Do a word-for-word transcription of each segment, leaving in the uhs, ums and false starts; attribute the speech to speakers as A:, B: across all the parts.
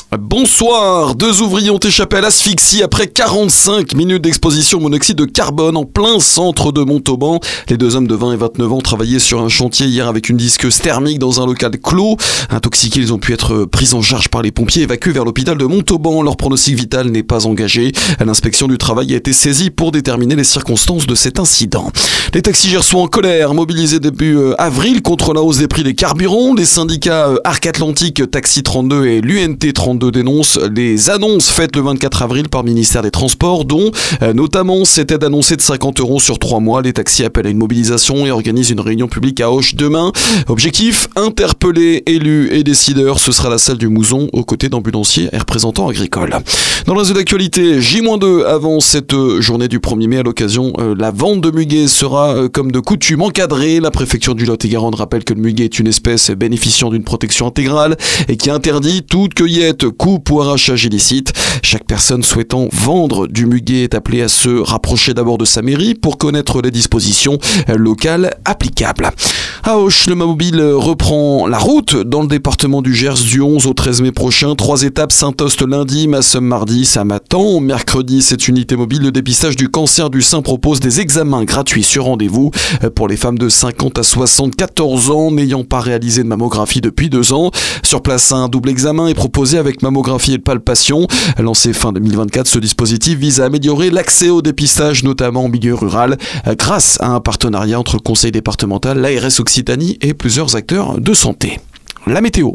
A: Bonsoir, deux ouvriers ont échappé à l'asphyxie après quarante-cinq minutes d'exposition au monoxyde de carbone en plein centre de Montauban. Les deux hommes de vingt et vingt-neuf ans travaillaient sur un chantier hier avec une disqueuse thermique dans un local clos. Intoxiqués, ils ont pu être pris en charge par les pompiers et évacués vers l'hôpital de Montauban. Leur pronostic vital n'est pas engagé. L'inspection du travail a été saisie pour déterminer les circonstances de cet incident. Les taxis gersois en colère, mobilisés début avril contre la hausse des prix des carburants. Les syndicats Arc Atlantique, Taxi trente-deux et l'U N T trente-deux dénonce les annonces faites le vingt-quatre avril par le ministère des Transports, dont euh, notamment cette aide annoncée de cinquante euros sur trois mois. Les taxis appellent à une mobilisation et organisent une réunion publique à Auch demain. Objectif, interpeller élus et décideurs. Ce sera la salle du Mouzon aux côtés d'ambulanciers et représentants agricoles. Dans le réseau d'actualité, J deux avant cette journée du premier mai. À l'occasion, euh, la vente de muguet sera euh, comme de coutume encadrée. La préfecture du Lot-et-Garonne rappelle que le muguet est une espèce bénéficiant d'une protection intégrale et qui interdit toute cueillette, coupe ou arrachage illicite. Chaque personne souhaitant vendre du muguet est appelée à se rapprocher d'abord de sa mairie pour connaître les dispositions locales applicables. À Auch, le mobile reprend la route dans le département du Gers du onze au treize mai prochain. Trois étapes, Saint-Ost lundi, Massum mardi, Samatan mercredi. Cette unité mobile de dépistage du cancer du sein propose des examens gratuits sur rendez-vous pour les femmes de cinquante à soixante-quatorze ans n'ayant pas réalisé de mammographie depuis deux ans. Sur place, un double examen est proposé avec mammographie et palpation. Lancé fin deux mille vingt-quatre, ce dispositif vise à améliorer l'accès au dépistage, notamment en milieu rural, grâce à un partenariat entre le conseil départemental, l'A R S Occitanie et plusieurs acteurs de santé. La météo.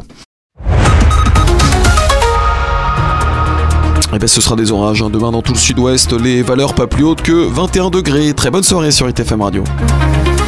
A: Eh bien, ce sera des orages hein, demain dans tout le sud-ouest. Les valeurs pas plus hautes que vingt et un degrés. Très bonne soirée sur I T F M Radio.